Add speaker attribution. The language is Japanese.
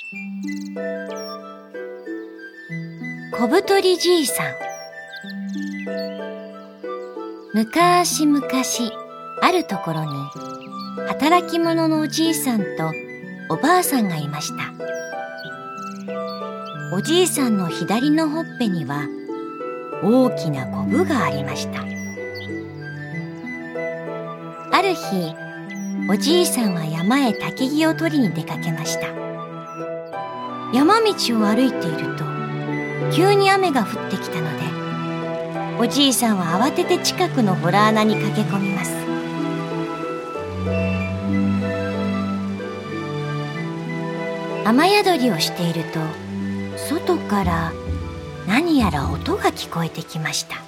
Speaker 1: 小太りじいさん。むかしむかし、あるところに働き者のおじいさんとおばあさんがいました。おじいさんの左のほっぺには大きなコブがありました。ある日、おじいさんは山へ焚き木を取りに出かけました。山道を歩いていると急に雨が降ってきたので、おじいさんは慌てて近くの洞穴に駆け込みます。雨宿りをしていると、外から何やら音が聞こえてきました。